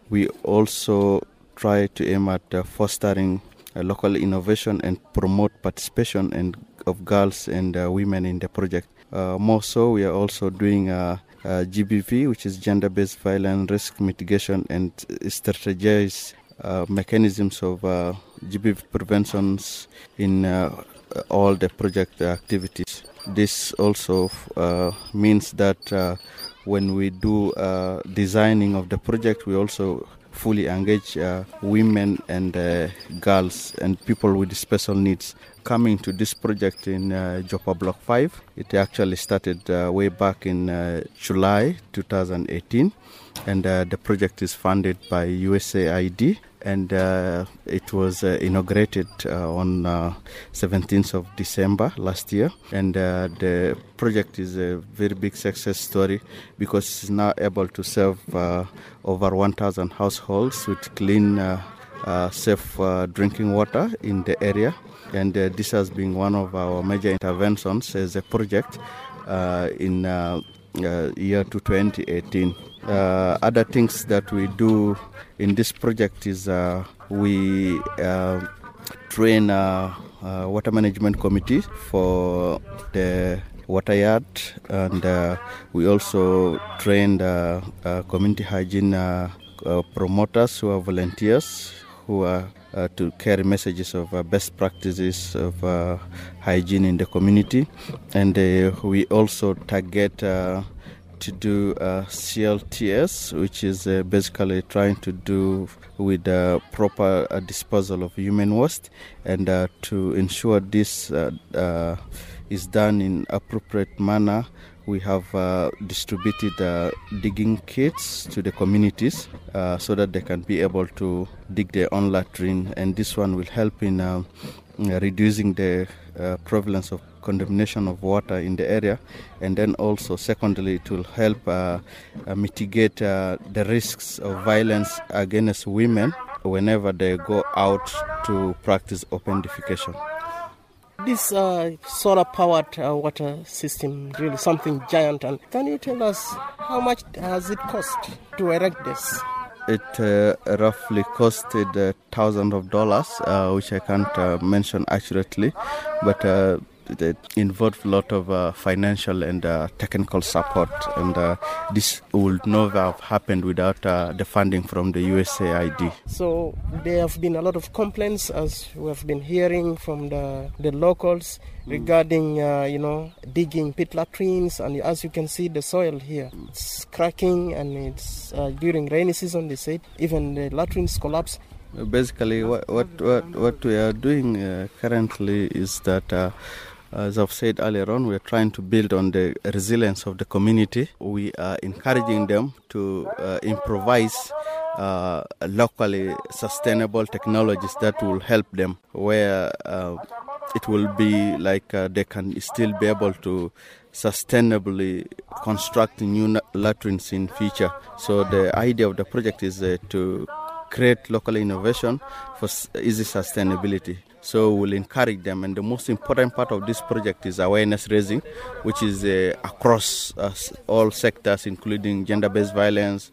We also try to aim at fostering local innovation and promote participation of girls and women in the project. More so, we are also doing GBV, which is gender-based violence risk mitigation, and strategize mechanisms of GBV preventions in all the project activities. This also means that when we do designing of the project, we also fully engage women and girls and people with special needs. Coming to this project in Joppa Block 5, it actually started way back in July 2018, and the project is funded by USAID, and it was inaugurated on 17th of December last year. And the project is a very big success story because it's now able to serve over 1,000 households with clean, safe drinking water in the area. And this has been one of our major interventions as a project in year to 2018. Other things that we do in this project is we train water management committee for the water yard, and we also train community hygiene promoters who are volunteers who are to carry messages of best practices of hygiene in the community. And we also target to do CLTS, which is basically trying to do with proper disposal of human waste, and to ensure this is done in appropriate manner. We have distributed digging kits to the communities so that they can be able to dig their own latrine, and this one will help in reducing the prevalence of condemnation of water in the area. And then also secondly, it will help mitigate the risks of violence against women whenever they go out to practice open defecation. This solar-powered water system, really something giant. And can you tell us how much has it cost to erect this? It roughly costed thousands of dollars, which I can't mention accurately, but it involved a lot of financial and technical support, and this would never have happened without the funding from the USAID. So there have been a lot of complaints, as we have been hearing from the locals, regarding digging pit latrines, and as you can see the soil here, it's cracking, and it's during rainy season, they said even the latrines collapse. Basically what we are doing currently is that as I've said earlier on, we are trying to build on the resilience of the community. We are encouraging them to improvise locally sustainable technologies that will help them, where it will be like they can still be able to sustainably construct new latrines in future. So the idea of the project is to create local innovation for easy sustainability. So we'll encourage them, and the most important part of this project is awareness raising, which is across all sectors, including gender-based violence,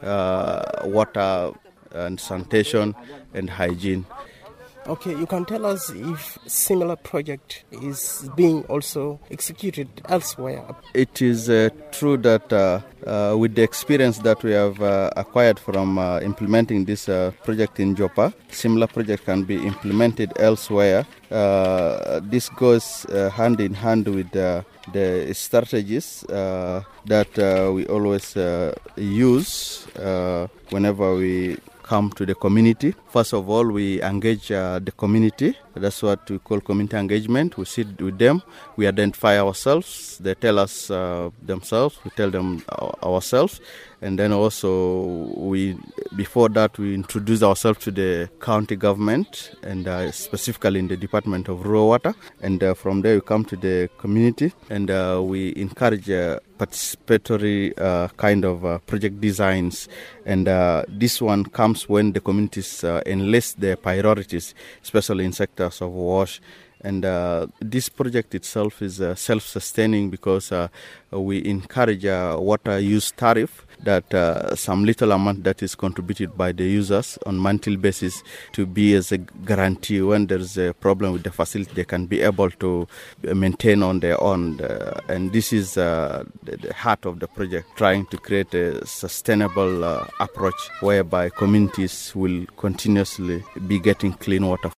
water and sanitation, and hygiene. Okay, you can tell us if similar project is being also executed elsewhere. It is true that with the experience that we have acquired from implementing this project in Joppa, similar project can be implemented elsewhere. This goes hand in hand with the strategies that we always use whenever we come to the community. First of all, we engage the community. That's what we call community engagement. We sit with them, we identify ourselves, they tell us themselves, we tell them ourselves, and then also before that we introduce ourselves to the county government, and specifically in the Department of Rural Water, and from there we come to the community, and we encourage participatory kind of project designs, and this one comes when the communities enlist their priorities, especially in sectors of wash And this project itself is self-sustaining because we encourage water use tariff, that some little amount that is contributed by the users on monthly basis to be as a guarantee when there is a problem with the facility, they can be able to maintain on their own. And this is the heart of the project, trying to create a sustainable approach whereby communities will continuously be getting clean water.